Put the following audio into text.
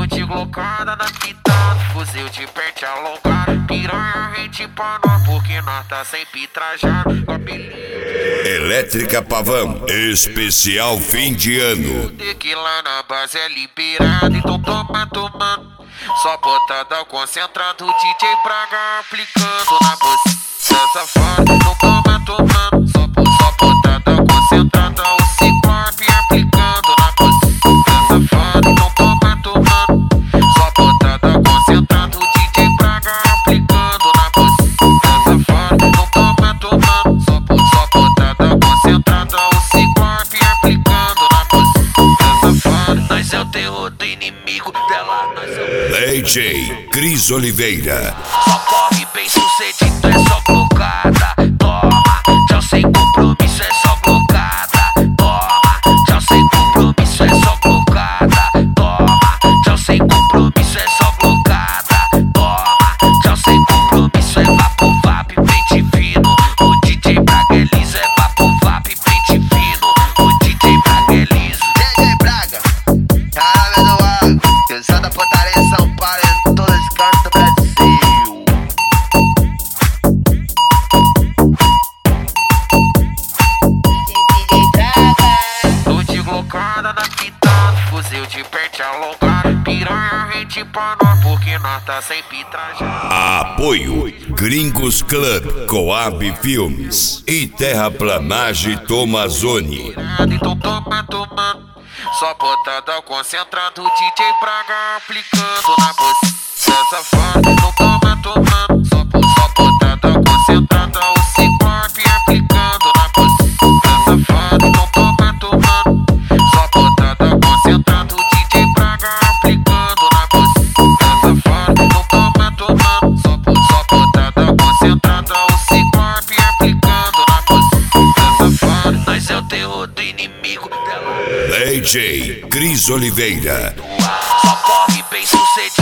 Tô de glocada na pitada, fuzil de pente alongado. Piranha rente pra nós, porque nós tá sempre trajado. Elétrica Pavão, especial fim de ano. Tequila na base é liberado, então toma tomando. Só botada concentrado, DJ Braga aplicando na bolsa safada. Então toma tomando, só botada concentrada, o Ciclope aplicando na bolsa safada. Então toma tomando, só botada concentrado, DJ Braga aplicando na bolsa safada. Então toma tomando, só botada concentrada, o Ciclope aplicando na bolsa safada. Nós é o terror do inimigo dela, nós é o DJ Cris Oliveira. só corre bem sucedido, é só glocada. Toma, já sem compromisso, é só glocada. Toma, já sem compromisso, é só glocada. Toma, já sem compromisso, é só glocada. Toma, já sem compromisso, é vapo vap, pente fino. O DJ Braga é liso, é vapo vap, pente fino. O DJ Braga é liso. DJ Braga, caralho no ar, cansada putaria em São Paulo, em todos os cantos do Brasil. DJ Braga, Tô de glocada na pitada, fuzil de pente alongado. Piranha rente pra nós, porque nós tá sempre trajado. Apoio Gringos Club, Coab Filmes e Terraplanagem Tomazoni. Então toma tomando, só botada concentrado, DJ Braga aplicando na bolsa safada. Então toma tomando, só botada concentrada, o Ciclope aplicando na bolsa safada. Então toma tomando, só botada concentrado, DJ Braga aplicando na bolsa safada. Então toma tomando, só botada concentrada, o Ciclope aplicando na bolsa safada. Nós é o terror do inimigo dela. DJ Cris Oliveira. Só corre bem sucedido.